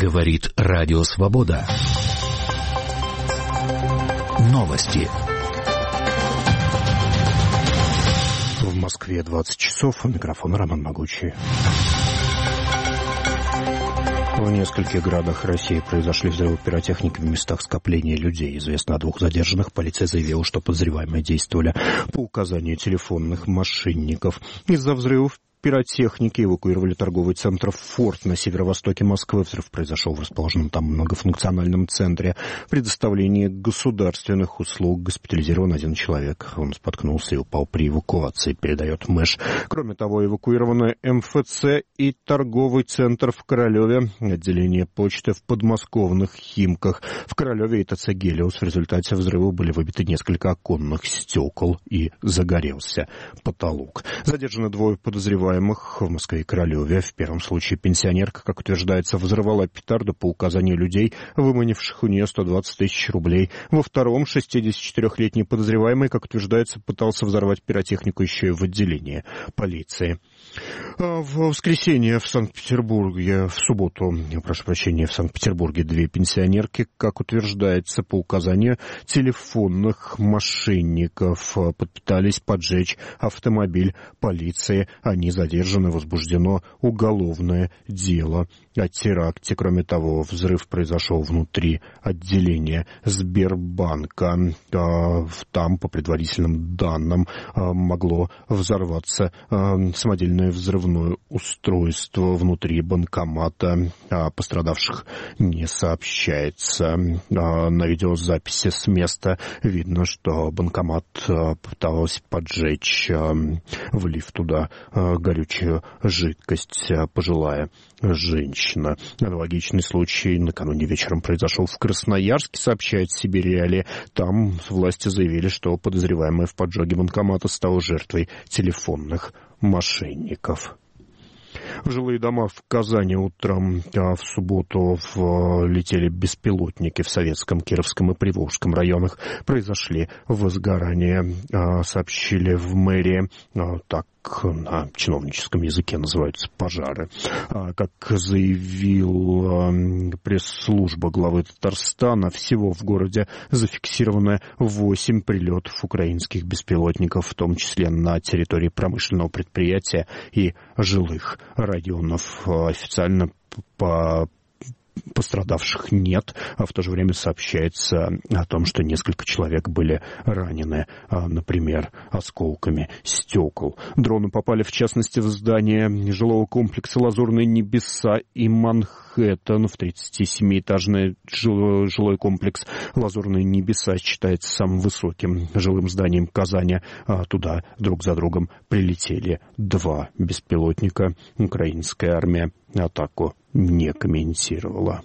Говорит Радио Свобода. Новости. В Москве 20 часов. У микрофона Роман Могучий. В нескольких городах России произошли взрывы пиротехники в местах скопления людей. Известно о 2 задержанных. Полиция заявила, что подозреваемые действовали по указанию телефонных мошенников. Из-за взрывов пиротехники эвакуировали торговый центр «Форт» на северо-востоке Москвы. Взрыв произошел в расположенном там многофункциональном центре предоставления государственных услуг. Госпитализирован 1 человек. Он споткнулся и упал при эвакуации, передает МЭШ. Кроме того, эвакуированы МФЦ и торговый центр в Королеве, отделение почты в подмосковных Химках. В Королеве и ТЦ «Гелиос» в результате взрыва были выбиты несколько оконных стекол и загорелся потолок. Задержаны 2 подозреваемых в Москве и Королеве. В первом случае пенсионерка, как утверждается, взрывала петарду по указанию людей, выманивших у нее 120 тысяч рублей. Во втором 64-летний подозреваемый, как утверждается, пытался взорвать пиротехнику еще и в отделении полиции. В воскресенье в Санкт-Петербурге, в субботу, в Санкт-Петербурге 2 пенсионерки, как утверждается, по указанию телефонных мошенников попытались поджечь автомобиль полиции. Они задержаны, возбуждено уголовное дело о теракте. Кроме того, взрыв произошел внутри отделения Сбербанка. Там, по предварительным данным, могло взорваться самодельное взрывное устройство внутри банкомата. О пострадавших не сообщается. На видеозаписи с места видно, что банкомат пыталась поджечь, влив туда горючую жидкость, пожилая женщина. Аналогичный случай накануне вечером произошел в Красноярске, сообщает Сибирь-Реалии. Там власти заявили, что подозреваемый в поджоге банкомата стал жертвой телефонных мошенников. В жилые дома в Казани утром в субботу летели беспилотники в Советском, Кировском и Приволжском районах. Произошли возгорания, сообщили в мэрии. Так на чиновническом языке называются пожары. Как заявил пресс-служба главы Татарстана, всего в городе зафиксировано 8 прилетов украинских беспилотников, в том числе на территории промышленного предприятия и жилых районов. Официально пострадавших нет, а в то же время сообщается о том, что несколько человек были ранены, например, осколками стекол. Дроны попали, в частности, в здание жилого комплекса «Лазурные небеса» и Манхэттен. В 37-этажный жилой комплекс «Лазурные небеса» считается самым высоким жилым зданием Казани. Туда друг за другом прилетели 2 беспилотника. Украинская армия атаку не комментировала.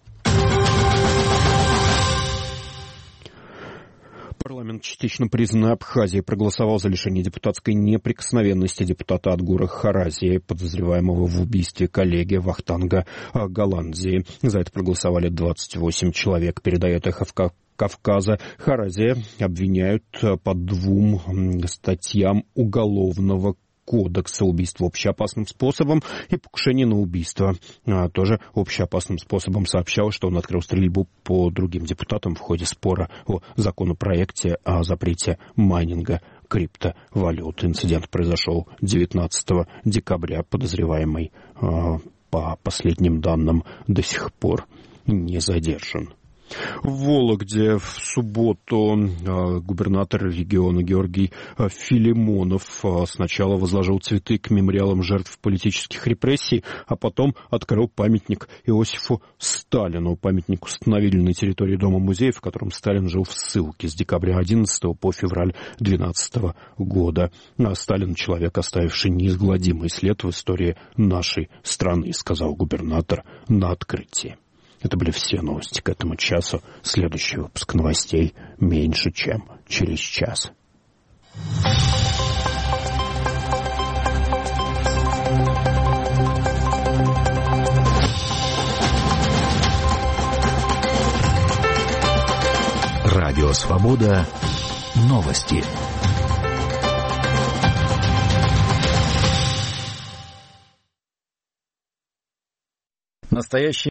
Парламент частично признанной Абхазии проголосовал за лишение депутатской неприкосновенности депутата Атгура Харазии, подозреваемого в убийстве коллеги Вахтанга Голландии. За это проголосовали 28 человек, передает «Эхо Кавказа». Харазия обвиняют по 2 статьям Уголовного кодекса: убийство общеопасным способом и покушение на убийство. Тоже общеопасным способом. Сообщал, что он открыл стрельбу по другим депутатам в ходе спора о законопроекте о запрете майнинга криптовалют. Инцидент произошел 19 декабря. Подозреваемый, по последним данным, до сих пор не задержан. В Вологде в субботу губернатор региона Георгий Филимонов сначала возложил цветы к мемориалам жертв политических репрессий, а потом открыл памятник Иосифу Сталину. Памятник установили на территории Дома-музея, в котором Сталин жил в ссылке с декабря 11 по февраль 12 года. Сталин — человек, оставивший неизгладимый след в истории нашей страны, сказал губернатор на открытии. Это были все новости к этому часу. Следующий выпуск новостей меньше, чем через час. Радио Свобода. Новости. Настоящий